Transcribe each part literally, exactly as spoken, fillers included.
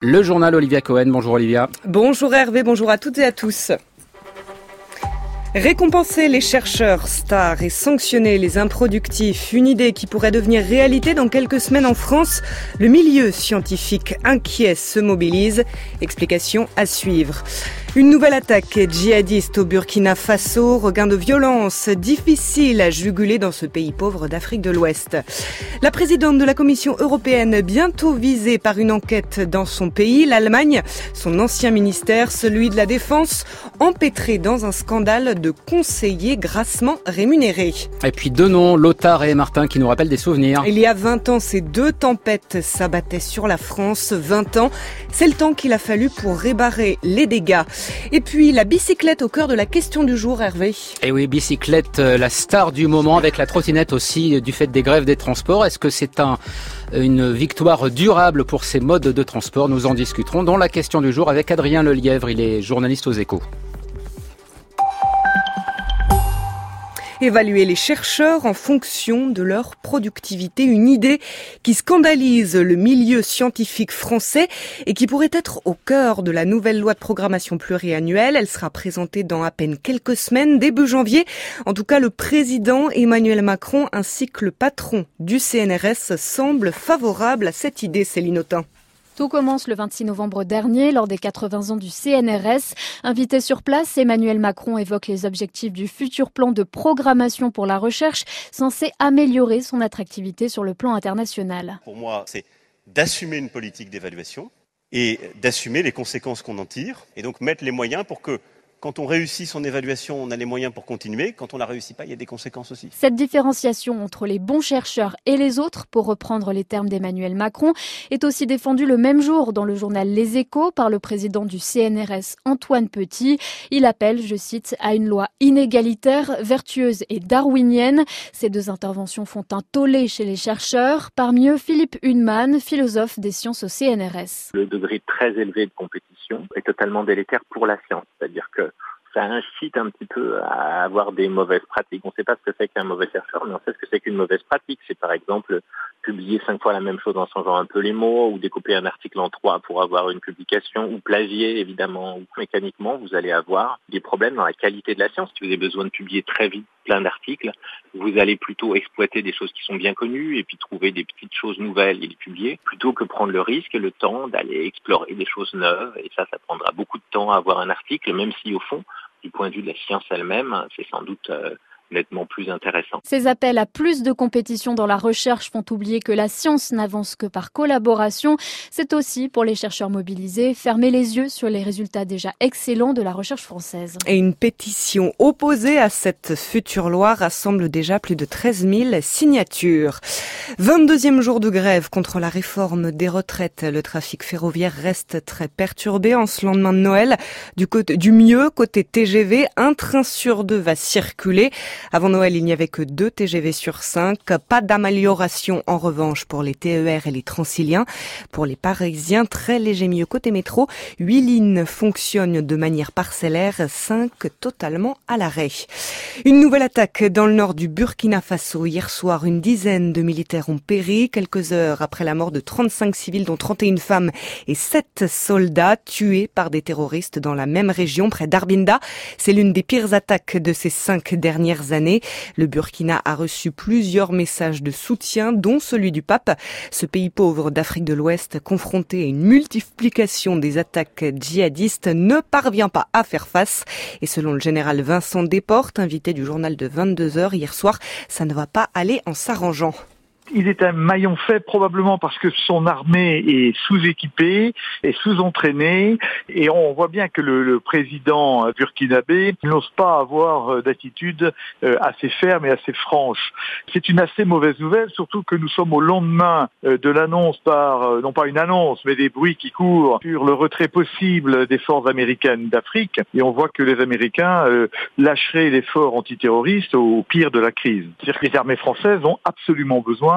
Le journal Olivia Cohen. Bonjour Olivia. Bonjour Hervé, bonjour à toutes et à tous. Récompenser les chercheurs stars et sanctionner les improductifs, une idée qui pourrait devenir réalité dans quelques semaines en France. Le milieu scientifique inquiet se mobilise. Explication à suivre. Une nouvelle attaque djihadiste au Burkina Faso, regain de violence difficile à juguler dans ce pays pauvre d'Afrique de l'Ouest. La présidente de la Commission européenne bientôt visée par une enquête dans son pays, l'Allemagne, son ancien ministère, celui de la Défense, empêtré dans un scandale de conseillers grassement rémunérés. Et puis deux noms, Lothar et Martin, qui nous rappellent des souvenirs. Il y a vingt ans, ces deux tempêtes s'abattaient sur la France. vingt ans, c'est le temps qu'il a fallu pour réparer les dégâts. Et puis la bicyclette au cœur de la question du jour, Hervé. Et oui, bicyclette, la star du moment, avec la trottinette aussi du fait des grèves des transports. Est-ce que c'est un, une victoire durable pour ces modes de transport? Nous en discuterons dans la question du jour avec Adrien Lelièvre. Il est journaliste aux Échos. Évaluer les chercheurs en fonction de leur productivité, une idée qui scandalise le milieu scientifique français et qui pourrait être au cœur de la nouvelle loi de programmation pluriannuelle. Elle sera présentée dans à peine quelques semaines, début janvier. En tout cas, le président Emmanuel Macron ainsi que le patron du C N R S semblent favorables à cette idée, Céline Autain. Tout commence le vingt-six novembre dernier, lors des quatre-vingts ans du C N R S. Invité sur place, Emmanuel Macron évoque les objectifs du futur plan de programmation pour la recherche, censé améliorer son attractivité sur le plan international. Pour moi, c'est d'assumer une politique d'évaluation et d'assumer les conséquences qu'on en tire, et donc mettre les moyens pour que, quand on réussit son évaluation, on a les moyens pour continuer. Quand on ne la réussit pas, il y a des conséquences aussi. Cette différenciation entre les bons chercheurs et les autres, pour reprendre les termes d'Emmanuel Macron, est aussi défendue le même jour dans le journal Les Échos par le président du C N R S, Antoine Petit. Il appelle, je cite, à une loi inégalitaire, vertueuse et darwinienne. Ces deux interventions font un tollé chez les chercheurs. Parmi eux, Philippe Hunnemann, philosophe des sciences au C N R S. Le degré très élevé de compétition est totalement délétère pour la science. C'est-à-dire que ça incite un petit peu à avoir des mauvaises pratiques. On ne sait pas ce que c'est qu'un mauvais chercheur, mais on sait ce que c'est qu'une mauvaise pratique. C'est par exemple publier cinq fois la même chose en changeant un peu les mots, ou découper un article en trois pour avoir une publication, ou plagier évidemment, ou mécaniquement, vous allez avoir des problèmes dans la qualité de la science. Si vous avez besoin de publier très vite plein d'articles, vous allez plutôt exploiter des choses qui sont bien connues et puis trouver des petites choses nouvelles et les publier, plutôt que prendre le risque et le temps d'aller explorer des choses neuves. Et ça, ça prendra beaucoup de temps à avoir un article, même si au fond, du point de vue de la science elle-même, c'est sans doute euh, nettement plus intéressant. Ces appels à plus de compétition dans la recherche font oublier que la science n'avance que par collaboration. C'est aussi, pour les chercheurs mobilisés, fermer les yeux sur les résultats déjà excellents de la recherche française. Et une pétition opposée à cette future loi rassemble déjà plus de treize mille signatures. vingt-deuxième jour de grève contre la réforme des retraites. Le trafic ferroviaire reste très perturbé en ce lendemain de Noël. Du, côté, du mieux, côté T G V, un train sur deux va circuler. Avant Noël, il n'y avait que deux T G V sur cinq. Pas d'amélioration en revanche pour les T E R et les Transiliens. Pour les Parisiens, très léger mieux côté métro. Huit lignes fonctionnent de manière parcellaire, cinq totalement à l'arrêt. Une nouvelle attaque dans le nord du Burkina Faso. Hier soir, une dizaine de militaires ont péri, quelques heures après la mort de trente-cinq civils, dont trente et une femmes et sept soldats tués par des terroristes dans la même région, près d'Arbinda. C'est l'une des pires attaques de ces cinq dernières années. Le Burkina a reçu plusieurs messages de soutien, dont celui du pape. Ce pays pauvre d'Afrique de l'Ouest, confronté à une multiplication des attaques djihadistes, ne parvient pas à faire face. Et selon le général Vincent Desportes, invité du journal de vingt-deux heures hier soir, ça ne va pas aller en s'arrangeant. Il est un maillon faible probablement parce que son armée est sous-équipée, est sous-entraînée, et on voit bien que le, le président burkinabé n'ose pas avoir d'attitude assez ferme et assez franche. C'est une assez mauvaise nouvelle, surtout que nous sommes au lendemain de l'annonce par, non pas une annonce, mais des bruits qui courent sur le retrait possible des forces américaines d'Afrique, et on voit que les Américains euh, lâcheraient l'effort antiterroriste au pire de la crise. C'est-à-dire que les armées françaises ont absolument besoin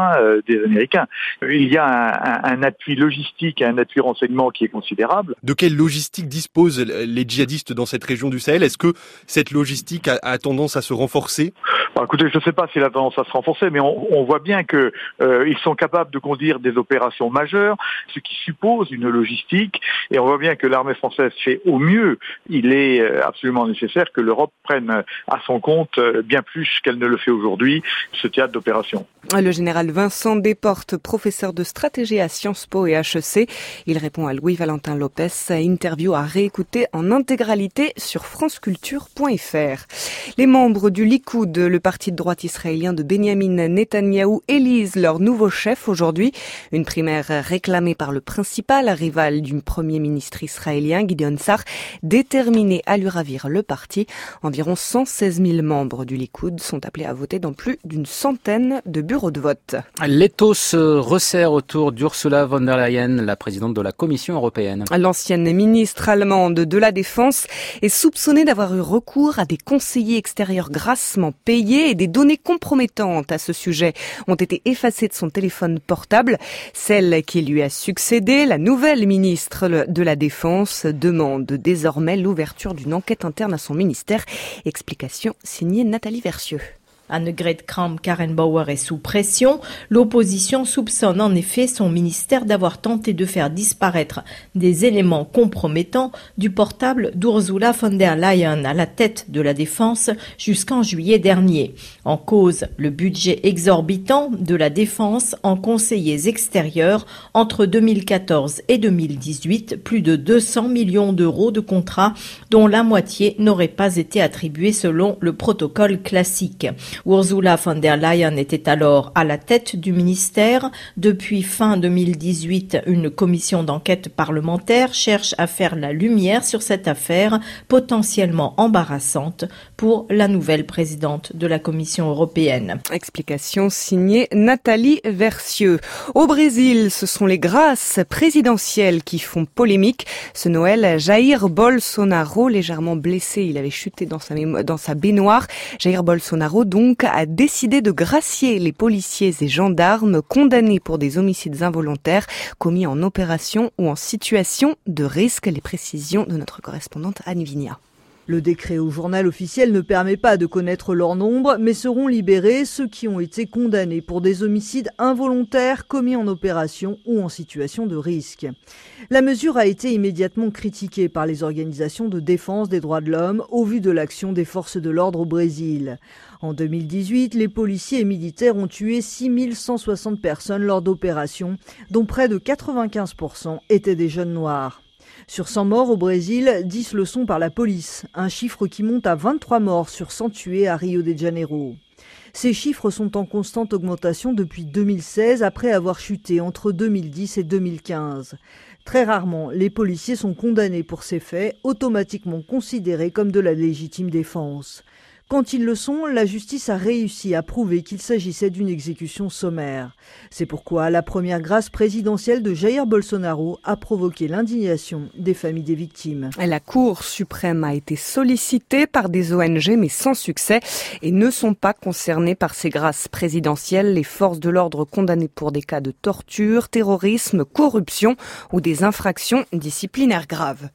Européens, euh, des Américains. Il y a un, un, un appui logistique, un appui renseignement qui est considérable. De quelle logistique disposent les djihadistes dans cette région du Sahel ? Est-ce que cette logistique a, a tendance à se renforcer ? Bon, écoutez, je ne sais pas s'il a tendance à se renforcer, mais on, on voit bien que euh, ils sont capables de conduire des opérations majeures, ce qui suppose une logistique. Et on voit bien que l'armée française fait au mieux. Il est absolument nécessaire que l'Europe prenne à son compte bien plus qu'elle ne le fait aujourd'hui ce théâtre d'opération. Le général Vincent Desportes, professeur de stratégie à Sciences Po et H E C, il répond à Louis-Valentin Lopez. Interview à réécouter en intégralité sur franceculture point f r. Les membres du Likoud, le parti de droite israélien de Benyamin Netanyahou, élisent leur nouveau chef aujourd'hui. Une primaire réclamée par le principal rival du premier ministre israélien, Gideon Sa'ar, déterminé à lui ravir le parti. Environ cent seize mille membres du Likoud sont appelés à voter dans plus d'une centaine de bureaux de vote. L'étau se resserre autour d'Ursula von der Leyen, la présidente de la Commission européenne. L'ancienne ministre allemande de la Défense est soupçonnée d'avoir eu recours à des conseillers extérieurs grassement payés et des données compromettantes à ce sujet ont été effacées de son téléphone portable. Celle qui lui a succédé, la nouvelle ministre de la Défense, demande désormais l'ouverture d'une enquête interne à son ministère. Explication signée Nathalie Versieux. Annegret Kramp-Karrenbauer est sous pression. L'opposition soupçonne en effet son ministère d'avoir tenté de faire disparaître des éléments compromettants du portable d'Ursula von der Leyen à la tête de la Défense jusqu'en juillet dernier. En cause, le budget exorbitant de la Défense en conseillers extérieurs entre deux mille quatorze et deux mille dix-huit, plus de deux cents millions d'euros de contrats dont la moitié n'aurait pas été attribuée selon le protocole classique. Ursula von der Leyen était alors à la tête du ministère. Depuis fin deux mille dix-huit, une commission d'enquête parlementaire cherche à faire la lumière sur cette affaire potentiellement embarrassante pour la nouvelle présidente de la Commission européenne. Explication signée Nathalie Versieux. Au Brésil, ce sont les grâces présidentielles qui font polémique. Ce Noël, Jair Bolsonaro, légèrement blessé, il avait chuté dans sa, mémo- dans sa baignoire. Jair Bolsonaro, donc, a décidé de gracier les policiers et gendarmes condamnés pour des homicides involontaires commis en opération ou en situation de risque. Les précisions de notre correspondante Anne Vigna. Le décret au journal officiel ne permet pas de connaître leur nombre, mais seront libérés ceux qui ont été condamnés pour des homicides involontaires commis en opération ou en situation de risque. La mesure a été immédiatement critiquée par les organisations de défense des droits de l'homme au vu de l'action des forces de l'ordre au Brésil. En deux mille dix-huit, les policiers et militaires ont tué six mille cent soixante personnes lors d'opérations, dont près de quatre-vingt-quinze pour cent étaient des jeunes noirs. Sur cent morts au Brésil, dix le sont par la police, un chiffre qui monte à vingt-trois morts sur cent tués à Rio de Janeiro. Ces chiffres sont en constante augmentation depuis deux mille seize, après avoir chuté entre deux mille dix et deux mille quinze. Très rarement, les policiers sont condamnés pour ces faits, automatiquement considérés comme de la légitime défense. Quand ils le sont, la justice a réussi à prouver qu'il s'agissait d'une exécution sommaire. C'est pourquoi la première grâce présidentielle de Jair Bolsonaro a provoqué l'indignation des familles des victimes. La Cour suprême a été sollicitée par des O N G mais sans succès et ne sont pas concernées par ces grâces présidentielles les forces de l'ordre condamnées pour des cas de torture, terrorisme, corruption ou des infractions disciplinaires graves.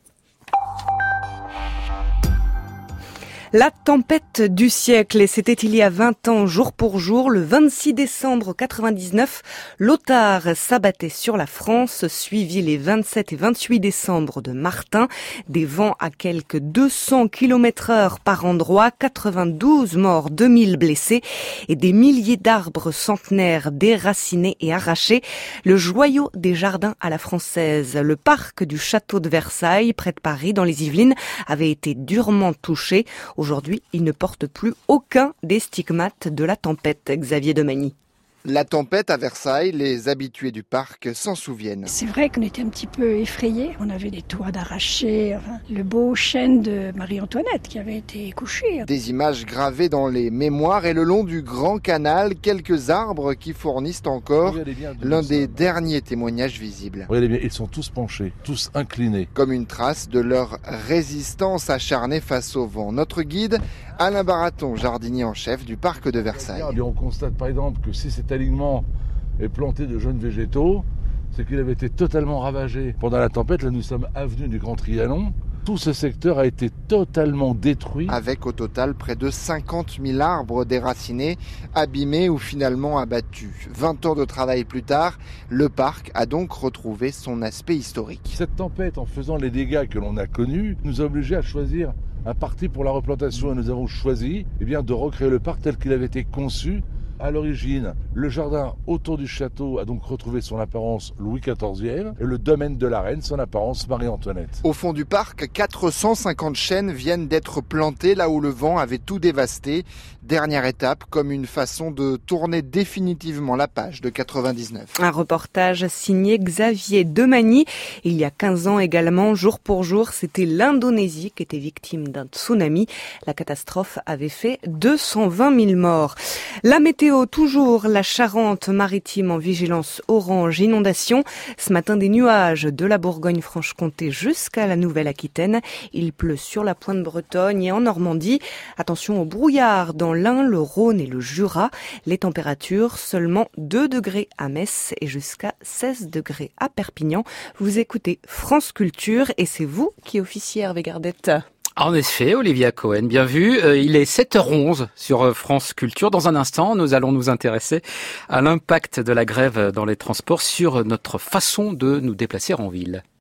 La tempête du siècle, et c'était il y a vingt ans, jour pour jour, le vingt-six décembre quatre-vingt-dix-neuf, l'Otard s'abattait sur la France, suivi les vingt-sept et vingt-huit décembre de Martin, des vents à quelques deux cents kilomètres heure par endroit, quatre-vingt-douze morts, deux mille blessés, et des milliers d'arbres centenaires déracinés et arrachés. Le joyau des jardins à la française, le parc du château de Versailles, près de Paris, dans les Yvelines, avait été durement touché. Aujourd'hui, il ne porte plus aucun des stigmates de la tempête. Xavier Demagny. La tempête à Versailles, les habitués du parc s'en souviennent. C'est vrai qu'on était un petit peu effrayés. On avait des toits d'arrachés, enfin, le beau chêne de Marie-Antoinette qui avait été couché. Des images gravées dans les mémoires et le long du Grand Canal, quelques arbres qui fournissent encore l'un des derniers témoignages visibles. Regardez bien, ils sont tous penchés, tous inclinés. Comme une trace de leur résistance acharnée face au vent. Notre guide, Alain Baraton, jardinier en chef du parc de Versailles. On constate par exemple que si cet alignement et planté de jeunes végétaux, c'est qu'il avait été totalement ravagé. Pendant la tempête, là nous sommes avenue du Grand Trianon. Tout ce secteur a été totalement détruit. Avec au total près de cinquante mille arbres déracinés, abîmés ou finalement abattus. vingt ans de travail plus tard, le parc a donc retrouvé son aspect historique. Cette tempête, en faisant les dégâts que l'on a connus, nous a obligés à choisir un parti pour la replantation. Et nous avons choisi eh bien, de recréer le parc tel qu'il avait été conçu. À l'origine, le jardin autour du château a donc retrouvé son apparence Louis quatorzième et le domaine de la reine son apparence Marie-Antoinette. Au fond du parc, quatre cent cinquante chênes viennent d'être plantés là où le vent avait tout dévasté. Dernière étape, comme une façon de tourner définitivement la page de quatre-vingt-dix-neuf. Un reportage signé Xavier Demagny. Il y a quinze ans également, jour pour jour, c'était l'Indonésie qui était victime d'un tsunami. La catastrophe avait fait deux cent vingt mille morts. La météo, toujours la Charente-Maritime en vigilance orange inondation. Ce matin, des nuages de la Bourgogne-Franche-Comté jusqu'à la Nouvelle-Aquitaine. Il pleut sur la pointe Bretonne et en Normandie. Attention au brouillard dans l'Ain, le Rhône et le Jura. Les températures, seulement deux degrés à Metz et jusqu'à seize degrés à Perpignan. Vous écoutez France Culture et c'est vous qui officiez, Hervé Gardette. En effet, Olivia Cohen, bien vu. Euh, il est sept heures onze sur France Culture. Dans un instant, nous allons nous intéresser à l'impact de la grève dans les transports sur notre façon de nous déplacer en ville.